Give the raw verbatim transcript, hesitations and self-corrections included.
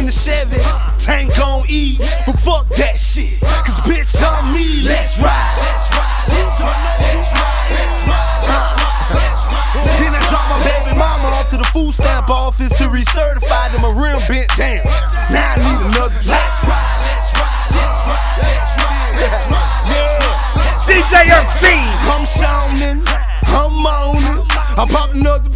in the Chevy, tank gon' eat, but fuck that shit, cause bitch I'm me. Let's ride, let's ride, let's ride, let's ride, let's ride, let's ride, let's ride. Then I drop my baby mama off to the food stamp office to recertify that my rim bent down. Now I need another time. Let's ride, let's ride, let's ride, let's ride, let's ride, let's ride. D J M C, I'm shawning, I'm on it. I pop another